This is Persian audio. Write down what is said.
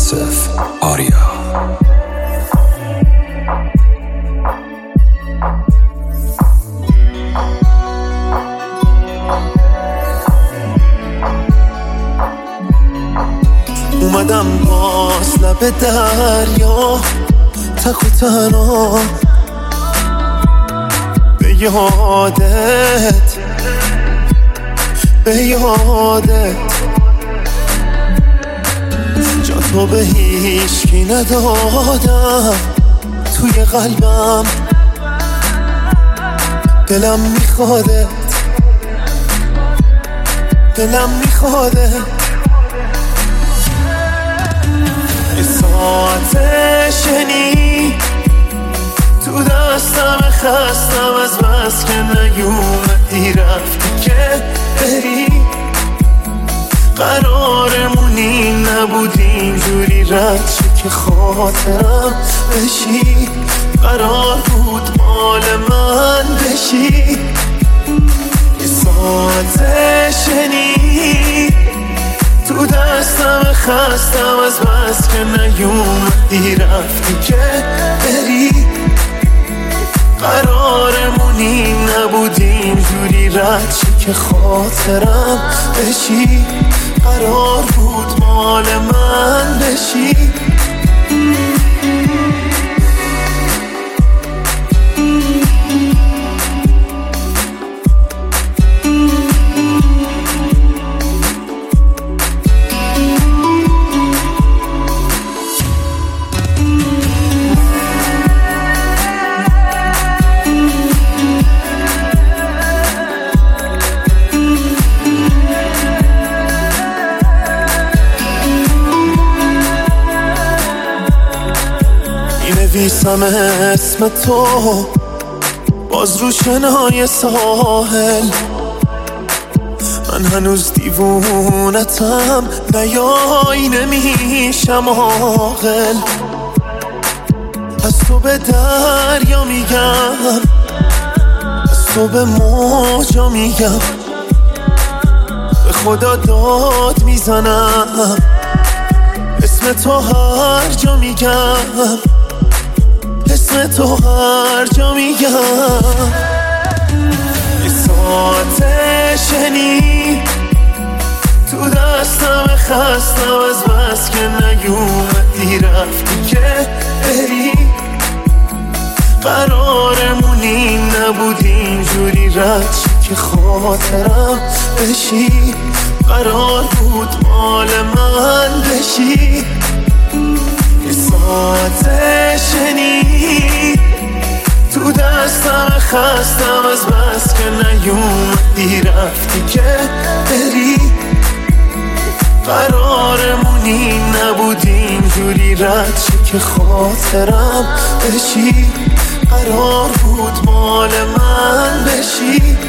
یوسف آریا. اومدم باز لب دریا تک و تنها به یادت جا تو به هیچکی ندادم توی قلبم، دلم میخوادت یه ساعت شنی تو دستم خستم از بس که نیومدی رفتی که بری، قرارمونی نبود اینجوری رد شی که خاطرم بشی، قرار بود مال من بشی. یه ساعت شنی تو دستم خستم از بس که نیومدی رفتی که بری، قرارمونی نبود اینجوری رد شی که خاطرم بشی، قرار بود مال من بشی. نویسم اسم تو باز رو شنای ساحل، من هنوز دیوونتم نیای نمیشم عاقل. از تو به دریا میگم، از تو به موجا میگم، به خدا داد میزنم، اسم تو هر جا میگم، اسم تو هر جا میگم. یه ساعت شنی تو دستم خستم از بس که نیومدی رفتی که بری، قرارمونی نبود اینجوری رد شی که خاطرم بشی، قرار بود مال من بشی. یه ساعت شنی تو دستم خستم از بس که نیومدی رفتی که بری، قرارمونی نبود اینجوری رد شی که خاطرم بشی، قرار بود مال من بشی.